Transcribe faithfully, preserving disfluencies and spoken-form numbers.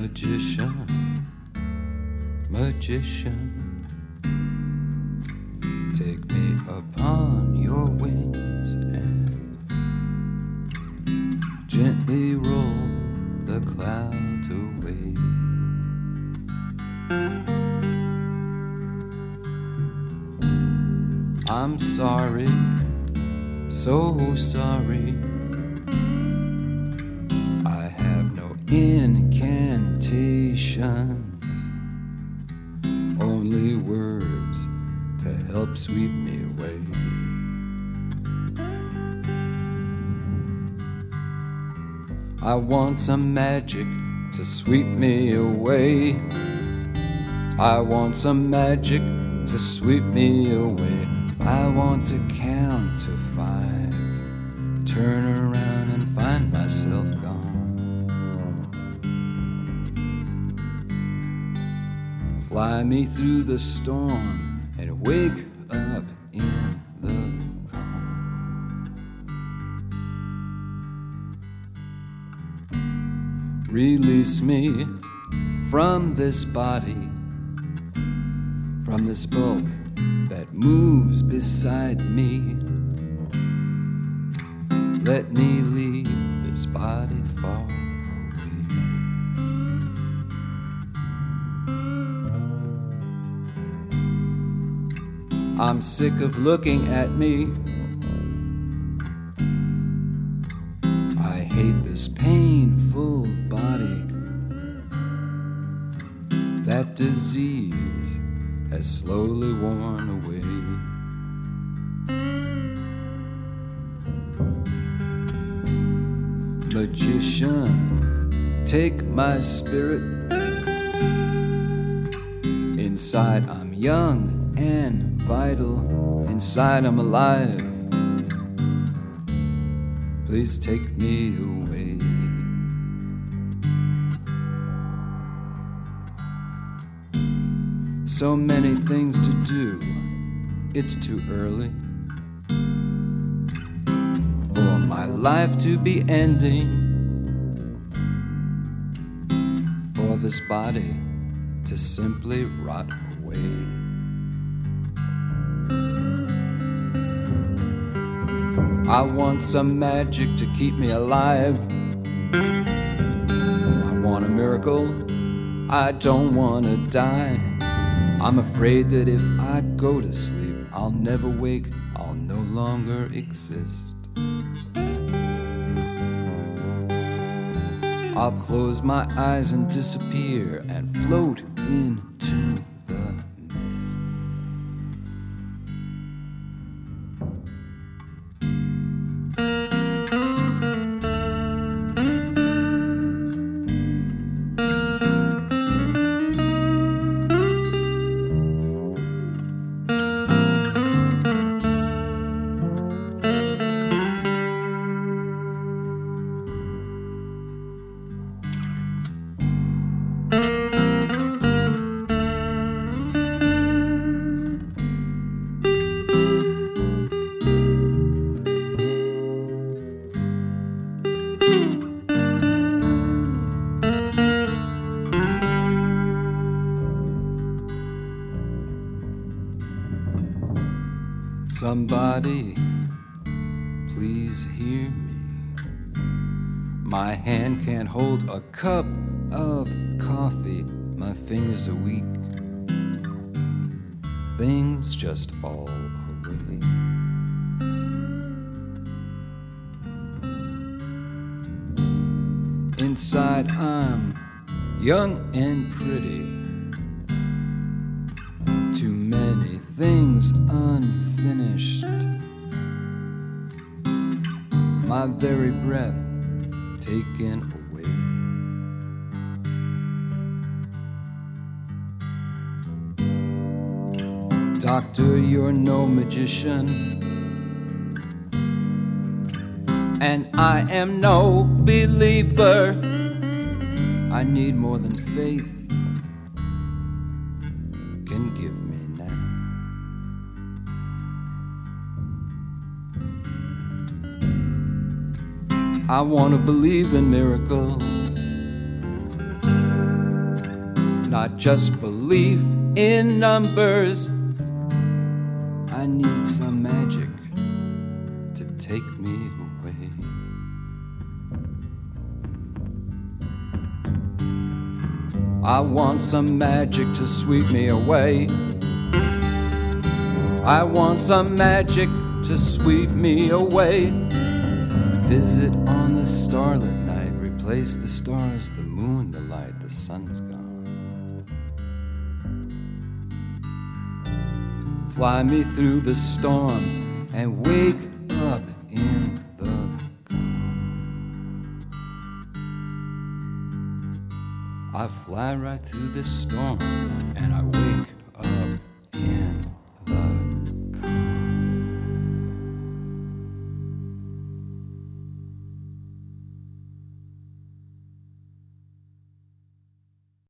Magician, magician, take me upon your wings and gently roll the clouds away. I'm sorry, so sorry, I have no incantations, only words to help sweep me away. I want some magic to sweep me away. I want some magic to sweep me away. I want to count to five, turn around and find myself gone. Fly me through the storm and wake up in the calm. Release me from this body, from this bulk that moves beside me. Let me leave this body far away. I'm sick of looking at me. I hate this painful body. That disease has slowly worn away. Magician, take my spirit. Inside I'm young and vital. Inside I'm alive. Please take me away. So many things to do, it's too early for my life to be ending, for this body to simply rot away. I want some magic to keep me alive. I want a miracle, I don't want to die. I'm afraid that if I go to sleep, I'll never wake, I'll no longer exist. I'll close my eyes and disappear and float into the mist. Somebody, please hear me. My hand can't hold a cup of coffee. My fingers are weak. Things just fall away. Inside I'm young and pretty. Too many things unfinished. My very breath taken away. Doctor, you're no magician, and I am no believer. I need more than faith can give me now. I want to believe in miracles. not just belief in numbers. I need some magic to take me away. I want some magic to sweep me away. I want some magic to sweep me away. Visit on the starlit night, replace the stars, the moon, the light, the sun's gone. Fly me through the storm and wake up in the calm. I fly right through this storm and I wake